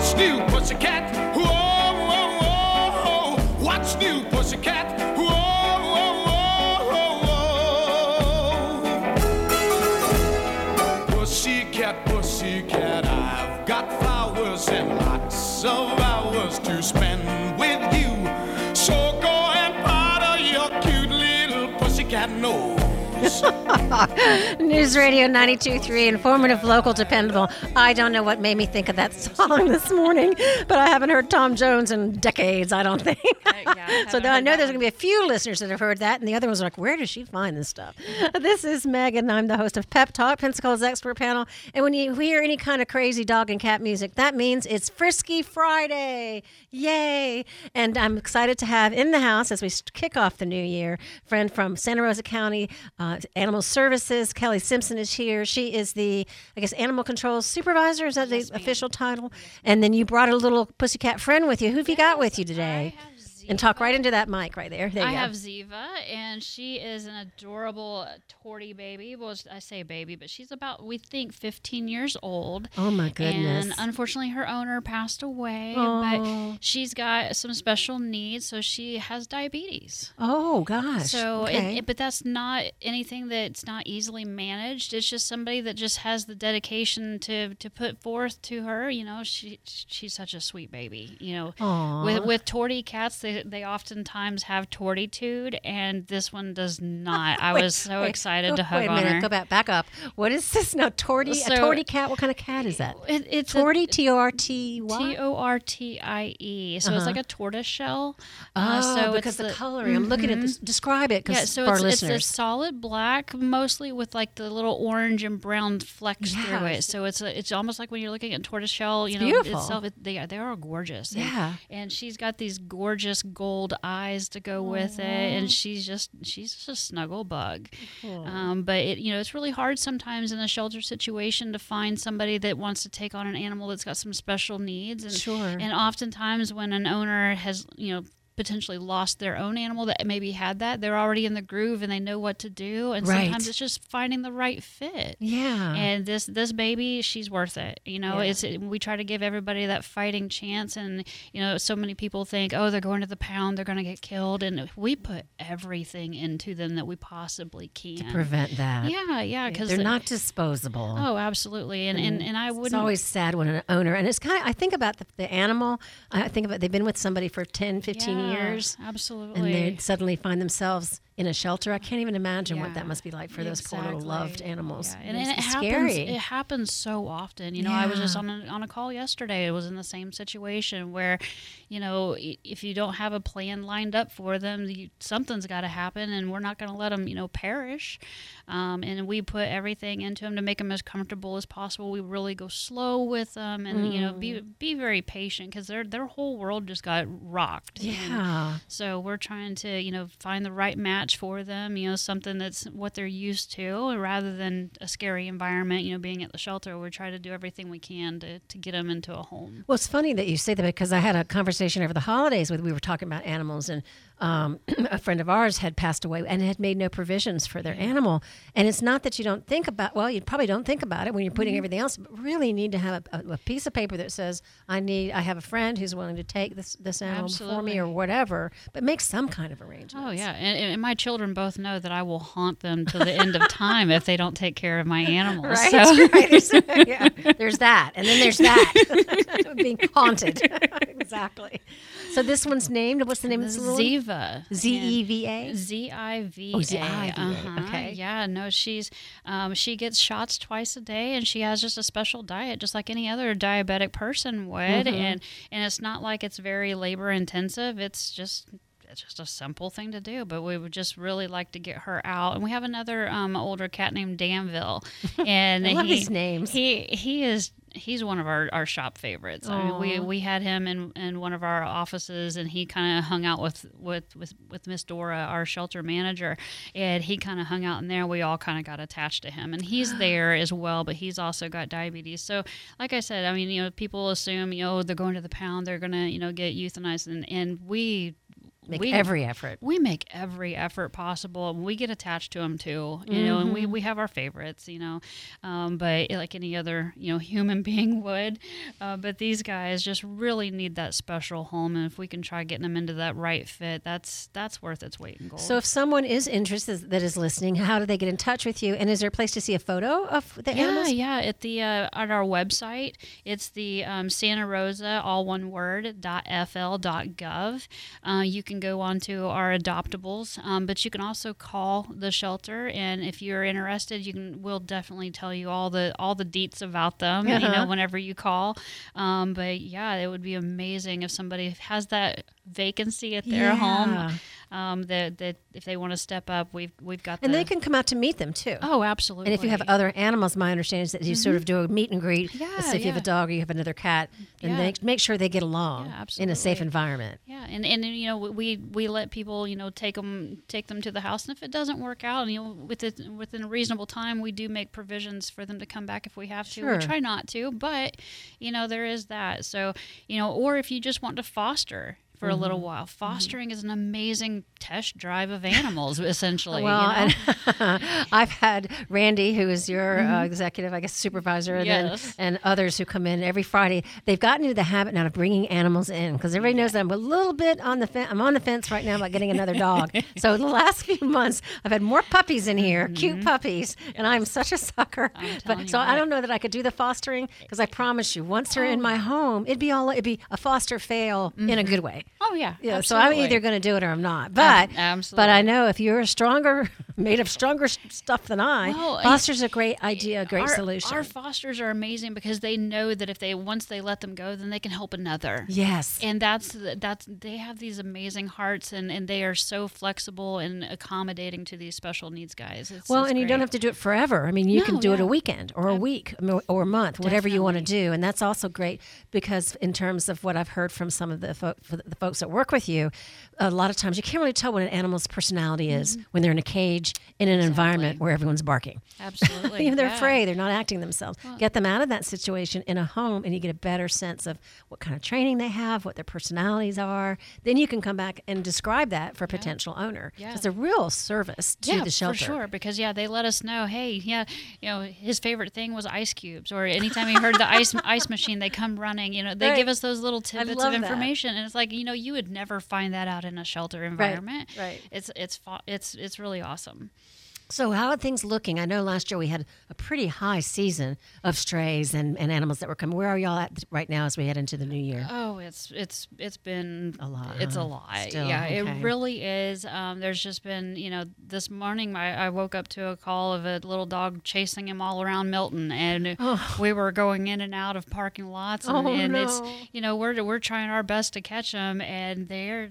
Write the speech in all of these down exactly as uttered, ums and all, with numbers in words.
What's new, pussycat? Whoa, whoa, whoa. What's new, pussycat? Whoa, whoa, whoa, whoa. Pussycat, pussycat, I've got flowers and lots of hours to spend with you. So go and powder your cute little pussycat nose. News Radio ninety-two point three, informative, local, dependable. I don't know what made me think of that song this morning, but I haven't heard Tom Jones in decades, I don't think. Uh, yeah, so I know there's going to be a few listeners that have heard that, and the other ones are like, where does she find this stuff? This is Megan, and I'm the host of Pep Talk, Pensacola's expert panel. And when you hear any kind of crazy dog and cat music, that means it's Frisky Friday. Yay! And I'm excited to have in the house, as we kick off the new year, friend from Santa Rosa County, uh, Animal Services. Kelly Simpson is here. She is the, I guess, Animal Control Supervisor. Is that Yes, the ma'am. official title? And then you brought a little pussycat friend with you. Who have you got with you today? I have And talk Ziva. right into that mic right there. There you I go. have Ziva, and she is an adorable tortie baby. Well, I say baby, but she's about, we think, fifteen years old. Oh, my goodness. And unfortunately, her owner passed away, Oh. but she's got some special needs, so she has diabetes. Oh, gosh. So, it- okay. it, but that's not anything that's not easily managed. It's just somebody that just has the dedication to, to put forth to her. You know, she she's such a sweet baby. You know, Aw. with with tortie cats, they they oftentimes have tortitude, and this one does not. I Wait, was so wait, excited go- to hug Wait a on minute. her. Go back. Back up. What is this now? Tortie? So- a tortie cat? What kind of cat is that? It, it's Tortie? T O R T Y? T O R T I E. So it's Uh-huh. like a tortoise shell. Oh, Uh, so because it's the, the coloring. I'm looking at Mhm. this. Describe it 'cause Yeah, so for it's, our it's listeners. a solid black, mostly with like the little orange and brown flecks through it. Yes. So it's a, it's almost like when you're looking at tortoise shell, you It's know, beautiful. itself. It, they are they are gorgeous. And- Yeah. And, she's got these gorgeous gold eyes to go with it, and she's just she's just a snuggle bug. Um, but it you know it's really hard sometimes in a shelter situation to find somebody that wants to take on an animal that's got some special needs. And Sure. and oftentimes when an owner has you know. potentially lost their own animal that maybe had that, they're already in the groove and they know what to do, and Right. sometimes it's just finding the right fit. Yeah. And this this baby, she's worth it. You know, Yeah. it's we try to give everybody that fighting chance, and you know, so many people think, oh, they're going to the pound, they're going to get killed, and we put everything into them that we possibly can. Prevent that. Yeah, yeah, because They're not disposable. Oh, absolutely, and and, and I wouldn't. It's always sad when an owner, and it's kind of, I think about the, the animal, I think about they've been with somebody for ten, fifteen Yeah, years, absolutely. and they suddenly find themselves in a shelter. I can't even imagine what Yeah, that must be like for those poor little exactly. loved animals. Yeah. And, It's and it happens. scary. It happens so often. You know, I was just Yeah. on a, on a call yesterday. It was in the same situation where, you know, i- if you don't have a plan lined up for them, you, something's got to happen, and we're not going to let them, you know, perish. Um, and we put everything into them to make them as comfortable as possible. We really go slow with them, and you know, be Mm. be very patient, because their their whole world just got rocked. And Yeah. so we're trying to, you know, find the right match for them, you know, something that's what they're used to, rather than a scary environment, you know, being at the shelter. We're trying to do everything we can to, to get them into a home. Well, it's funny that you say that, because I had a conversation over the holidays with, we were talking about animals, and um, a friend of ours had passed away and had made no provisions for their animal. And it's not that you don't think about, well, you probably don't think about it when you're putting Mm-hmm. everything else, but really need to have a, a, a piece of paper that says, I need, I have a friend who's willing to take this, this animal for me, Absolutely. or whatever, but make some kind of arrangement. Oh, yeah. And, and my children both know that I will haunt them till the end of time if they don't take care of my animals. Right, So- right. There's, yeah, there's that, and then there's that, being haunted. Exactly. So this one's named. What's the name of this little one? Ziva. Z E V A. Z I V A. Oh, Z I V A, Uh-huh. okay. Yeah, no, she's um, she gets shots twice a day, and she has just a special diet, just like any other diabetic person would. Mm-hmm. And and it's not like it's very labor intensive. It's just it's just a simple thing to do, but we would just really like to get her out. And we have another um, older cat named Danville, and I love he, these names. He he is. He's one of our, our shop favorites. I mean, we Aw. we had him in, in one of our offices, and he kind of hung out with with with with Miss Dora, our shelter manager, and he kind of hung out in there. We all kind of got attached to him, and he's there as well, but he's also got diabetes. So, like I said, I mean, you know, people assume, you know, they're going to the pound, they're gonna, you know, get euthanized, and and we make we, every effort. We make every effort possible. We get attached to them too, you know, and we, we have our favorites, you know, um, but like any other, you know, human being would. Uh, but these guys just really need that special home, and if we can try getting them into that right fit, that's that's worth its weight in gold. So if someone is interested that is listening, how do they get in touch with you? And is there a place to see a photo of the yeah, animals? Yeah, at the uh, on our website, it's the um, Santa Rosa, all one word, dot f l dot gov. Uh, you can go on to our adoptables, um, but you can also call the shelter, and if you're interested, you can. We'll definitely tell you all the all the deets about them. Uh-huh. You know, whenever you call. Um, but yeah, it would be amazing if somebody has that vacancy at their Yeah. home. Um, that that if they want to step up, we've we've got. And the, they can come out to meet them too. Oh, absolutely. And if you have other animals, my understanding is that you sort of do a meet and greet. Yeah, So if you have a yeah. dog or you have another cat, then Yeah. they make sure they get along Yeah, in a safe absolutely. environment. Yeah, and, and you know we we let people you know take them take them to the house, and if it doesn't work out, you know with it, within a reasonable time, we do make provisions for them to come back if we have to. Sure. We try not to, but you know there is that. So you know, or if you just want to foster for a Mm-hmm. little while, fostering is an amazing test drive of animals, essentially. Well, you know? and I've had Randy, who is your uh, executive, I guess, supervisor, and, Yes. then, and others who come in every Friday. They've gotten into the habit now of bringing animals in because everybody knows that I'm a little bit on the fence. I'm on the fence right now about getting another dog. So the last few months, I've had more puppies in here, cute puppies, and I'm such a sucker. I'm telling But you so I what. don't know that I could do the fostering because I promise you, once they're in my home, it'd be all it'd be a foster fail in a good way. Oh yeah, Yeah, so I'm absolutely. either going to do it or I'm not. But absolutely. but I know if you're stronger, made of stronger s- stuff than I, Well, foster's a great idea, a great our, solution. Our fosters are amazing because they know that if they once they let them go, then they can help another. yes. And that's that's they have these amazing hearts, and, and they are so flexible and accommodating to these special needs guys. It's, Well, it's and you don't great. have to do it forever. I mean, you can No, do it a yeah. weekend or a week I mean, or a month, whatever you want to Definitely. do. And that's also great because, in terms of what I've heard from some of the, fo- for the folks that work with you, a lot of times you can't really tell what an animal's personality is Mm-hmm. when they're in a cage in an environment where everyone's barking. Absolutely. You know, they're yeah. afraid. They're not acting themselves. Get them out of that situation in a home, and you get a better sense of what kind of training they have, what their personalities are. Then you can come back and describe that for a potential owner. Yeah. It's a real service to yeah, the shelter. for sure. Because yeah, they let us know. Hey, yeah, you know, his favorite thing was ice cubes, or anytime he heard the ice ice machine, they come running. You know, they Right. give us those little tidbits love of that. information, and it's like you know, you would never find that out in a shelter environment. right. It's it's fa- it's it's really awesome. So how are things looking? I know last year we had a pretty high season of strays and, and animals that were coming. Where are y'all at right now as we head into the new year? Oh, it's it's it's been A lot, It's huh? a lot. Still, yeah, okay. it really is. Um, there's just been, you know, this morning I, I woke up to a call of a little dog chasing him all around Milton, and we were going in and out of parking lots, and, Oh, and it's, no. you know, we're we're trying our best to catch them, and they're.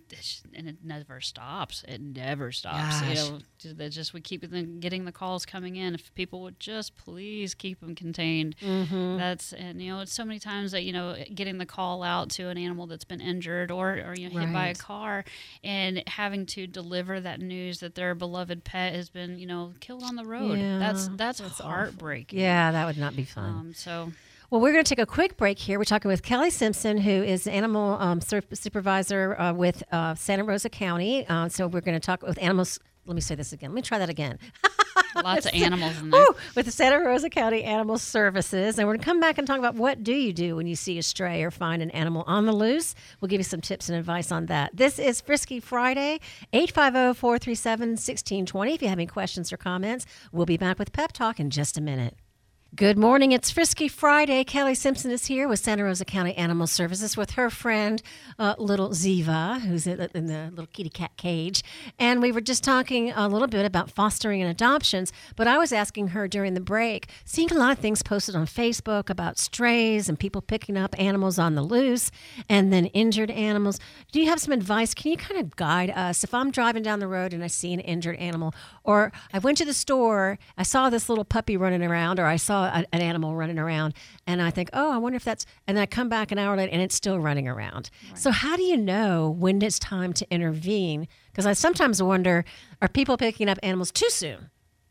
And it never stops. It never stops. You Gosh. know, just, it's just we keep the- getting the calls coming in. If people would just please keep them contained, Mm-hmm. that's and you know it's so many times that you know getting the call out to an animal that's been injured or or you know, hit by a Right. car, and having to deliver that news that their beloved pet has been you know killed on the road. Yeah, that's that's, that's awful. heartbreaking. Yeah, that would not be fun. Um. So. Well, we're going to take a quick break here. We're talking with Kelly Simpson, who is animal um, sur- supervisor uh, with uh, Santa Rosa County. Uh, so we're going to talk with animals. Let me say this again. Let me try that again. Lots of animals in there. Woo! With the Santa Rosa County Animal Services. And we're going to come back and talk about what do you do when you see a stray or find an animal on the loose. We'll give you some tips and advice on that. This is Frisky Friday, eight five zero, four three seven, one six two zero. If you have any questions or comments, we'll be back with Pep Talk in just a minute. Good morning. It's Frisky Friday. Kelly Simpson is here with Santa Rosa County Animal Services with her friend, uh, little Ziva, who's in the, in the little kitty cat cage. And we were just talking a little bit about fostering and adoptions, but I was asking her during the break, seeing a lot of things posted on Facebook about strays and people picking up animals on the loose and then injured animals. Do you have some advice? Can you kind of guide us? If I'm driving down the road and I see an injured animal, or I went to the store, I saw this little puppy running around, or I saw a, an animal running around, and I think, oh, I wonder if that's, and then I come back an hour later and it's still running around. So how do you know when it's time to intervene? Because I sometimes wonder, are people picking up animals too soon?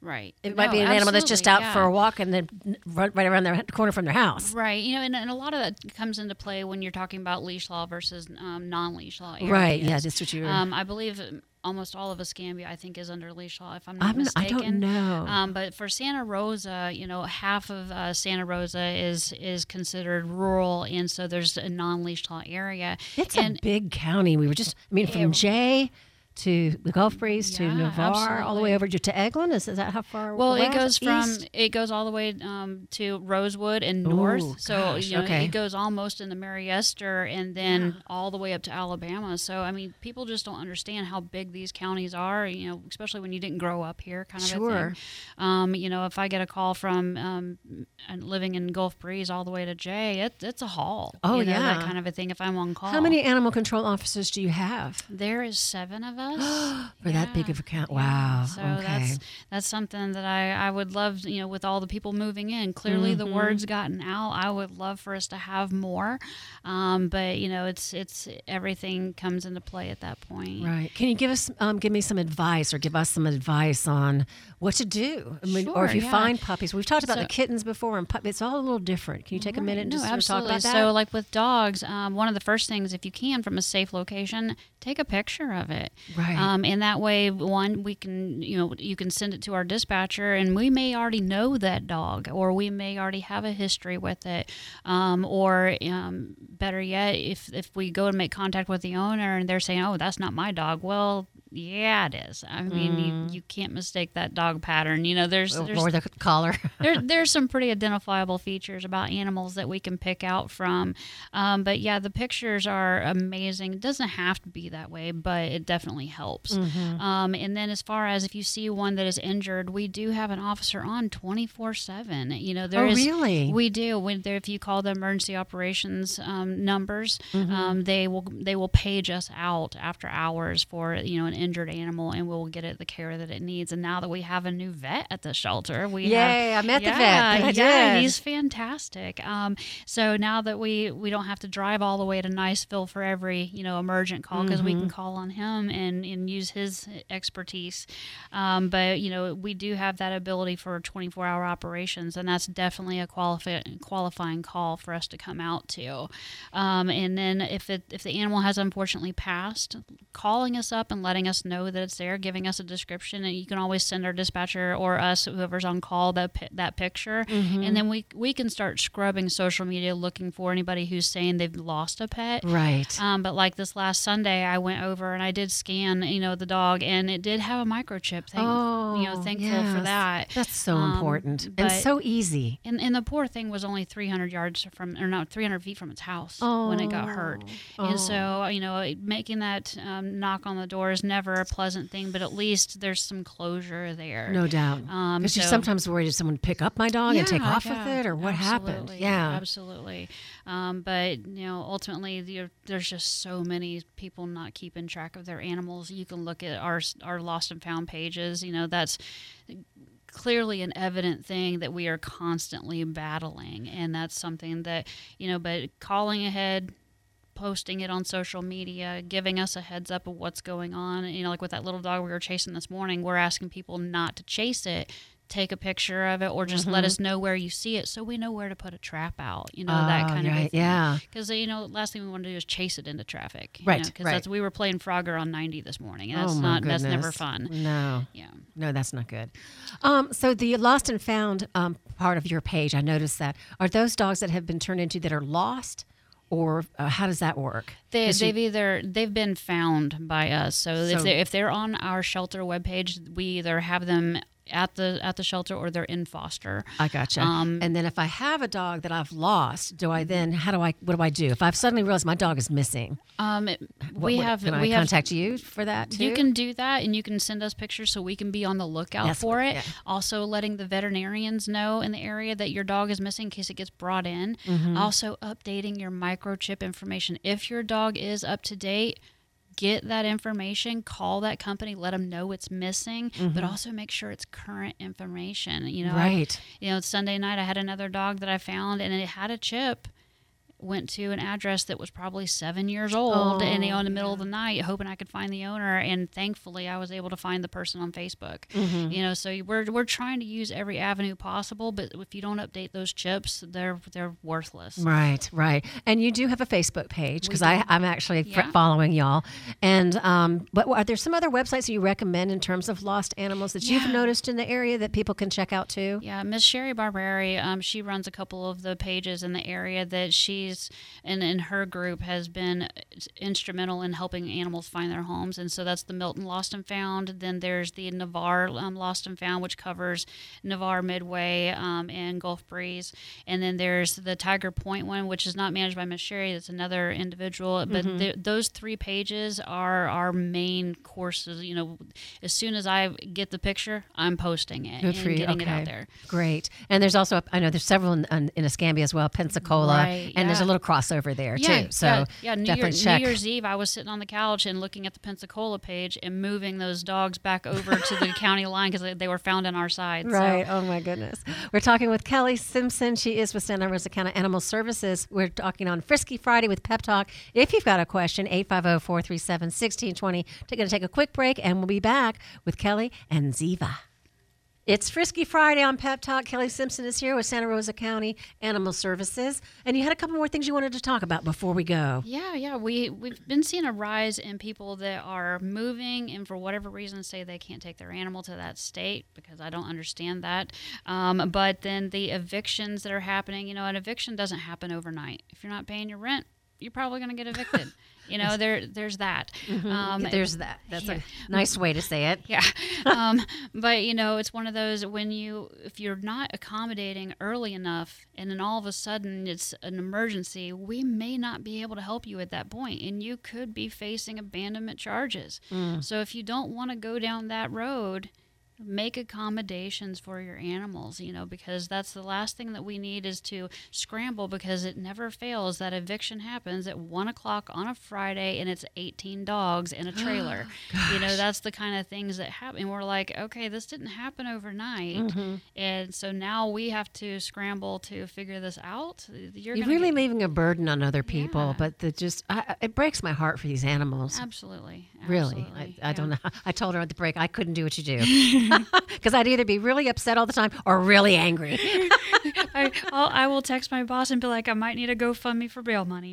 Right. It might No, be an animal that's just out absolutely, for a yeah. walk and then run right around their corner from their house. Right. You know, and, and a lot of that comes into play when you're talking about leash law versus um, non-leash law areas. Right. Yeah, that's what you were. Um, I believe almost all of Escambia, I think, is under leash law, if I'm not I'm, I mistaken. don't know. Um, but for Santa Rosa, you know, half of uh, Santa Rosa is is considered rural, and so there's a non-leash law area. It's and a big county. We were just, I mean, from It- Jay to the Gulf Breeze to Yeah, Navarre, all the absolutely. way over to, to Eglin. Is, is that how far? Well, it west, goes from east? it goes all the way um, to Rosewood and north. Ooh, so gosh, you know okay. it goes almost into Mariester and then all the way up to Alabama. So I mean, people just don't understand how big these counties are. You know, especially when you didn't grow up here, kind of a Sure. thing. Um, you know, if I get a call from um, and living in Gulf Breeze all the way to Jay, it, it's a haul. Oh, you know, yeah. that kind of a thing. If I'm on call, How many animal control officers do you have There is seven of us. for that big Yeah. of a count? Yeah. Wow. So okay. that's that's something that I, I would love, you know, with all the people moving in. Clearly the Mm-hmm. word's gotten out. I would love for us to have more. Um, but you know, it's it's everything comes into play at that point. Right. Can you give us, um, give me some advice, or give us some advice on what to do? I mean, or if Sure, you yeah. find puppies, we've talked about So- the kittens before, and pup- it's all a little different. Can you take a minute and No, just sort of talk absolutely. about that? So, like with dogs, um, one of the first things, if you can, from a safe location, take a picture of it. Right. Um, and that way, one, we can, you know, you can send it to our dispatcher, and we may already know that dog, or we may already have a history with it, um, or um, better yet, if if we go and make contact with the owner, and they're saying, "Oh, that's not my dog," well. Yeah, it is. I mean, Mm. you, you can't mistake that dog pattern. You know, there's there's or the collar. there, there's some pretty identifiable features about animals that we can pick out from. Um, but yeah, the pictures are amazing. It doesn't have to be that way, but it definitely helps. Mm-hmm. Um, and then as far as if you see one that is injured, we do have an officer on twenty-four seven. You know, there Oh, is- really? We do. When there, if you call the emergency operations um, numbers, Mm-hmm. um, they will they will page us out after hours for you know an injured animal, and we'll get it the care that it needs. And now that we have a new vet at the shelter, we Yay, have, I met the vet. yeah, I yeah, did. he's fantastic. Um, so now that we we don't have to drive all the way to Niceville for every you know emergent call, because we Mm-hmm. can call on him and and use his expertise. Um, but you know we do have that ability for twenty-four hour operations, and that's definitely a qualifi- qualifying call for us to come out to. Um, and then if it if the animal has unfortunately passed, calling us up and letting us know that it's there, giving us a description, and you can always send our dispatcher or us, whoever's on call, that pi- that picture, and then we we can start scrubbing social media, looking for anybody who's saying they've lost a pet. Right. Um, but like this last Sunday, I went over and I did scan, you know, the dog, and it did have a microchip. Thank, oh, you know, thankful for yes. that. That's so Um, important and but- so easy. And, and the poor thing was only three hundred yards from, or not, three hundred feet from its house when it got hurt. Oh. And so, you know, making that um, knock on the door is never a pleasant thing, but at least there's some closure there. No doubt. Um, Because you're so- sometimes worried if someone pick up my dog and take Yeah, off yeah, with it, or what happened. absolutely, Yeah. absolutely. Um, but you know, ultimately, the, there's just so many people not keeping track of their animals. You can look at our our lost and found pages. You know, that's clearly an evident thing that we are constantly battling, and that's something that you know. But calling ahead, posting it on social media, giving us a heads up of what's going on. You know, like with that little dog we were chasing this morning, we're asking people not to chase it. Take a picture of it, or just let us know where you see it, so we know where to put a trap out. You know, that Oh, kind of a right, thing. yeah. Because you know, last thing we want to do is chase it into traffic. Right, Because right. that's we were playing Frogger on ninety this morning, and that's oh, my not that's never goodness. fun. No. Yeah. No, that's not good. Um, so the lost and found um, part of your page, I noticed that. Are those dogs that have been turned into that are lost, or uh, how does that work? They, 'Cause you- they've either they've been found by us. So, if So- they if they're on our shelter webpage, we either have them at the at the shelter or they're in foster. I gotcha. Um, and then if I have a dog that I've lost, do I then, how do I, what do I do? If I've suddenly realized my dog is missing, Um, it- what- we what- have can I we have contact you for that too? You can do that, and you can send us pictures so we can be on the lookout That's for what- it. yeah. Also, letting the veterinarians know in the area that your dog is missing in case it gets brought in. Mm-hmm. Also, updating your microchip information. If your dog is up to date, get that information, call that company, let them know it's missing, but also make sure it's current information. You know, I- Mm-hmm. Right. you know, Sunday night I had another dog that I found, and it had a chip. went to an address that was probably seven years old, Oh, and you know, in the middle of the night, hoping I could find the owner. And thankfully, I was able to find the person on Facebook. Mm-hmm. You know, so we're we're trying to use every avenue possible, but if you don't update those chips, they're they're worthless. Right, right. And you do have a Facebook page because We do. I'm actually fr- Yeah. following y'all. And um, but are there some other websites that you recommend in terms of lost animals that you've Yeah. noticed in the area that people can check out too? Yeah, Miss Sherry Barberi, um, she runs a couple of the pages in the area that she's and in her group has been instrumental in helping animals find their homes. And so that's the Milton Lost and Found. Then there's the Navarre um, Lost and Found, which covers Navarre, Midway, um, and Gulf Breeze. And then there's the Tiger Point one, which is not managed by Miss Sherry. That's another individual. But Mm-hmm. th- those three pages are our main courses. You know, as soon as I get the picture, I'm posting it Good and for you. getting Okay. it out there. Great. And there's also, I know there's several in, in, in Escambia as well, Pensacola, Right, and there's a yeah. little crossover there Yeah, too. So yeah, yeah. New, definitely Year, check. New Year's Eve, I was sitting on the couch and looking at the Pensacola page and moving those dogs back over to the county line because they, they were found on our side. Right. So, Oh, my goodness. We're talking with Kelly Simpson. She is with Santa Rosa County Animal Services. We're talking on Frisky Friday with Pep Talk. If you've got a question, eight five zero, four three seven, one six two zero. We're going to take a quick break, and we'll be back with Kelly and Ziva. It's Frisky Friday on Pep Talk. Kelly Simpson is here with Santa Rosa County Animal Services. And you had a couple more things you wanted to talk about before we go. yeah, yeah. We, we've been seeing a rise in people that are moving and for whatever reason say they can't take their animal to that state because I don't understand that. Um, but then the evictions that are happening, you know, an eviction doesn't happen overnight. If you're not paying your rent, you're probably going to get evicted. You know, there there's that. Um, There's that. That's yeah. a nice way to say it. Yeah. Um, but, you know, it's one of those when you, if you're not accommodating early enough and then all of a sudden it's an emergency, we may not be able to help you at that point and you could be facing abandonment charges. So if you don't want to go down that road, make accommodations for your animals, you know, because that's the last thing that we need is to scramble because it never fails. That eviction happens at one o'clock on a Friday and it's eighteen dogs in a trailer. You know, that's the kind of things that happen. And we're like, okay, this didn't happen overnight. Mm-hmm. And so now we have to scramble to figure this out. You're, You're gonna really get, leaving a burden on other people, Yeah. but the just I, it breaks my heart for these animals. Absolutely. Really, absolutely, I, I yeah. don't know. I told her at the break I couldn't do what you do because I'd either be really upset all the time or really angry. I, I'll, I will text my boss and be like, I might need a GoFundMe for bail money.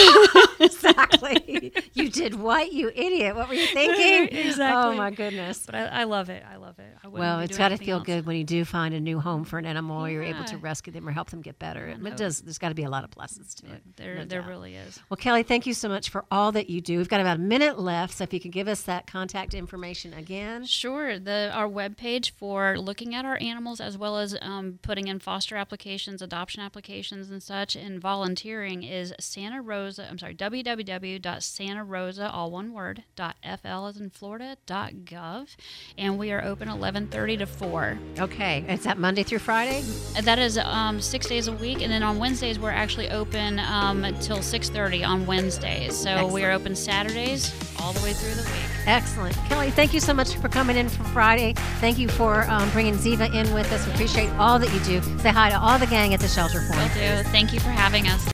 Exactly. You did what, you idiot? What were you thinking? Exactly. Oh my goodness. But I, I love it. I love it. I wouldn't Well, be it's doing got to anything feel else. good when you do find a new home for an animal, or you're able to Yeah. rescue them or help them get better. It, know. does. There's got to be a lot of pluses to it. There, no there doubt. really is. Well, Kelly, thank you so much for all that you do. We've got about a minute left, so if you could give us that contact information again. Sure. The our webpage for looking at our animals as well as um, putting in foster applications, adoption applications, and such, and volunteering is Santa Rosa. I'm sorry, w w w dot santa rosa all one word dot f l as in Florida dot gov, and we are open eleven thirty to four. Okay, is that Monday through Friday? And that is um, six days a week, and then on Wednesdays we're actually open um, until six thirty on Wednesdays. So we are Excellent. open Saturdays all the way through the week. Excellent. Kelly, thank you so much for coming in for Friday. Thank you for um, bringing Ziva in with us. We appreciate all that you do. Say hi to all the gang at the shelter Will point. do. Thank you for having us.